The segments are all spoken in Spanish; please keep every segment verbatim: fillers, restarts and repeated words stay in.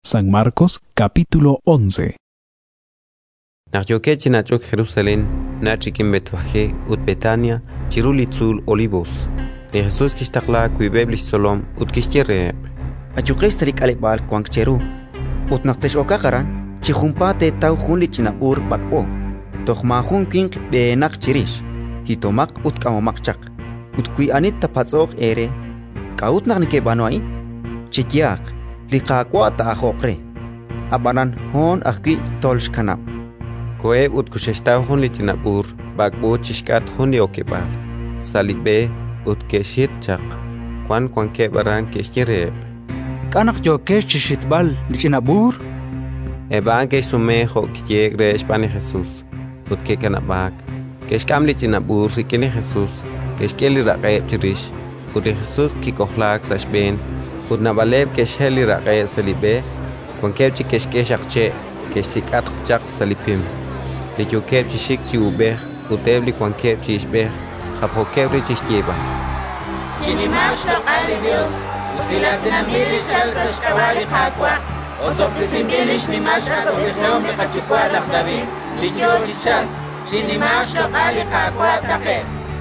San Marcos capítulo once. Nachyoke chinachok Jerusalén, nachikim Betfaje, ut Betania, chirulitzul Olivos. De Jesús kistakla kuibeblich solom, ut kistierre. Achukay salik alibal kwang cheru. Ut naktesh okakaran, chihumpate tau hunlichina ur bakpo. Tohmahun king benak chirish. Hitomak ut kamamakchak. Ut kui anit tapatzok ere. Kaut naknike banoain. Chityak, likakwa ta ahokre. Abanan hon akwi tolsh kanap. Koe ut kushestau hunlichina ur, bakbo chishkat hundi okeba. Salibe ut keshit chak. Kwan kwan kebaran kestierre. Kanak yo keshitbal lichinabur. Eban ke sumejo kiye gresh pani Jesús. Ut ke kanabak. Keshkam lichinabur rikene Jesús. Keshkeli raqeb chirish. Ut Jesús ki kohlak sashben. Ut nabaleb kesheli raqeb salibe. Kwan kebchi keshkesh akche. Keshikat chak salipim. Liyo kebchi shik chi ubeh. Utebli kwan kebchi ishbeh. Kapho kebri chishtiyeba. Chinimash toqali Dios. Usilatina milish chalsash kabali qakwa. Osoptisim bilish nimash akabihom miqachikwa lakdabi. Liyo chichal. Chinimash toqali qakwa taqe.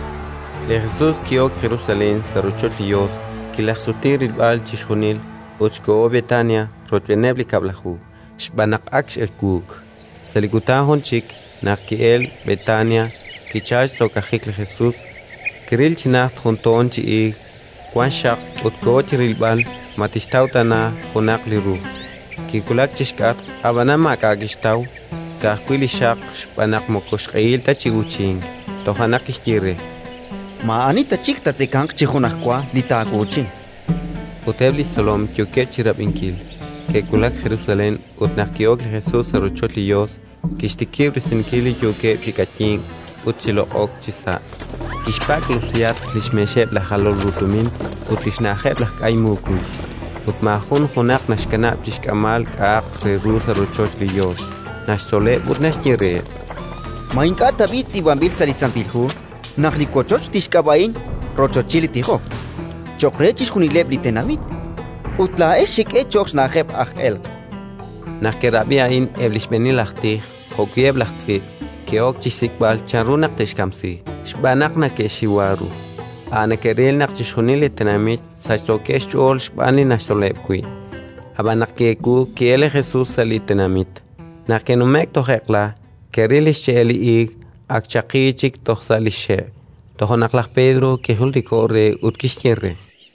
De Jesús kiok Jerusalén saruchot Dios. Kilachsutir ilbal chishunil. Uchko Betania. Rotvenebli kablahu. Shbanak aksh ekuk. Salikutahon chik. Nakiel Betania. Kichach sokajik le Jesús. Kiril chinach junton chi. Kwan shak utko chirilbal matishtautana hunak liru. Kikulak chishkat abanama kagishtaw. Kahkwili shak shpanak mokoshkail ta chiguching. Tohanak ishtire. Ma anita chik ta zekang chihunakwa litakuchin. Utebli solom kiokep chirabinkil. Kikulak Jerusalén utnakiok le Jesús aruchot liyos. Kishtikib risinkili kiokep chikating utchilo ok chisa. Kishpak lusiat lishmesheb la halol rutumin ut lishnaheb la kaimukun. Ut mahun hunak nashkanab chishkamal kaaq rerusa ruchoch liyos. Nashsole ut nashkire. Mainka tabit ibambil salisantilhu. Nahlikochoch tishkabain rochochili tijo. Chokrechis hunileb litenamit. Ut la eshik echoch naheb achel. Nahkerabiain eblishbenilachti hokieb lachtzi. Keok chisikbal chanrunak teshkamsi. Shbanak na keshiwaru. Ana keril nak chishunili tenamit sasokesh chol shbani na solepkui. Abanak keku kiele Jesús sali tenamit. Na kenumek tohekla keril sheli ig akchakichik tohsali she. Tohonaklak Pedro kehulrikore utkishkierre.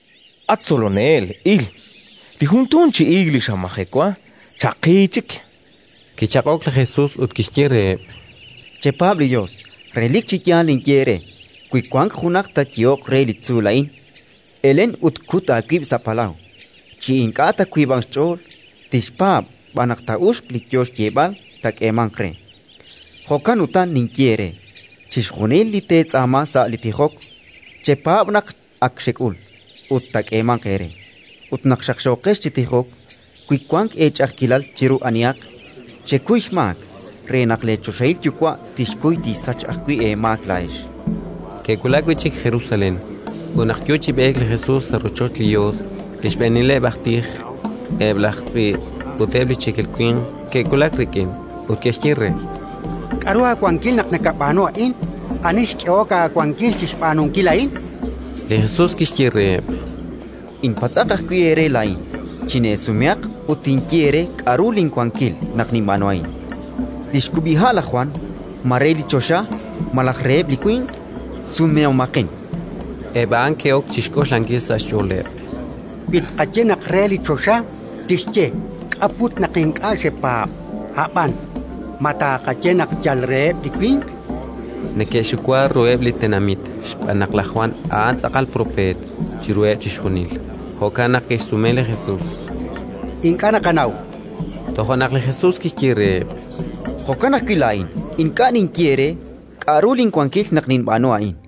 Atsolonel il. Lihuntun chi igli shamajekwa chakichik. Kichakok Jesús utkishkierre. Che Pablo Dios. Relik chikian linkiere, kuikwang hunak ta tiok relitsulain. Elen utkut akib sa palau. Chi inkata kuibang chol, tispab banak ta usk likyos kiebal tak emang kre. Hokan utan linkiere, chishunil litets ama sa litihok, che pab nak akshekul, ut tak emang kere. Ut nak shakshokes chitihok, kuikwang ech akilal chiru aniak, che kuishmak. Renak lecho shail yukwa tishkui tisach akwi e maklaish. Que kulakuchik Jerusalén. Unak yochi beek le Jesús aruchot liyos. Lishbenile bachtich. Eblachzi. Utebli chikel queen. Que kulakrikin. Utkeshkirre. Karua kwankil nak nakapano in. Anish kioka kwankil chishpanong kilain. Le Jesús kishkirre. In patzak akwi ere lain. Chine sumiak utinkiere karulin kwankil naknimanoain. Lishkubihala Juan, Mareli Chosha, Malachreb Liquin, Sumeo Makin. Eban keok chishkosh langis ashole. Bit kajenak reli Chosha, Tishche, Kaput naking ashepa, Haban, Mata kajenak jalreb Liquin. Nekeshukwa roeb litenamit, Spanakla Juan, Aant akal prophet, Chirueb chishunil. Hokanak esumele Jesús. Inkana kanau. Tohonakle Jesús kishkirre. Hokanak kilain, inkan inkiere, karulin kwankil naknin banoain.